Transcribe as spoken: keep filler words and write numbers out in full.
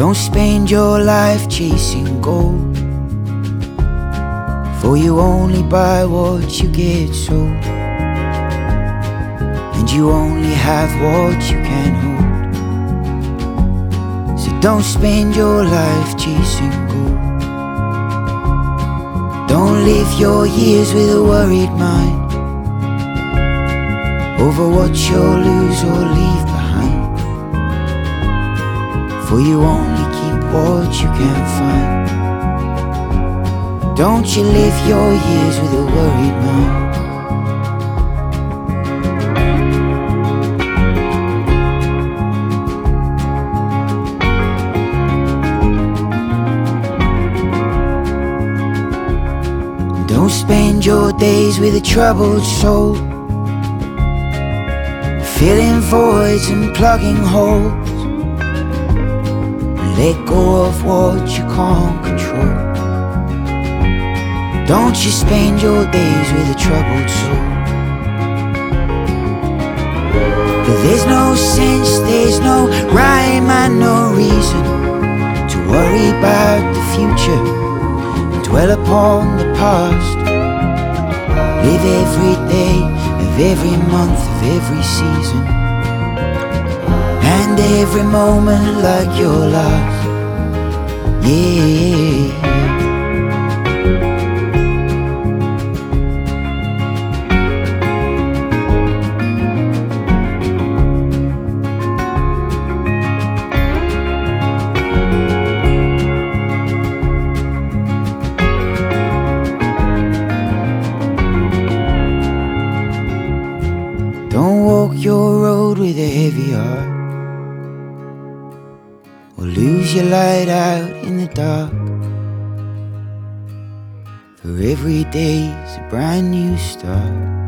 Don't spend your life chasing gold, for you only buy what you get sold, and you only have what you can hold. So don't spend your life chasing gold. Don't live your years with a worried mind over what you'll lose or leave behind, for you only keep what you can find. Don't you live your years with a worried mind. Don't spend your days with a troubled soul, filling voids and plugging holes. Let go of what you can't control. Don't you spend your days with a troubled soul. But there's no sense, there's no rhyme and no reason to worry about the future and dwell upon the past. Live every day of every month of every season, and every moment like your last. Yeah. Don't walk your road with a heavy heart, or lose your light out in the dark. For every day's a brand new start.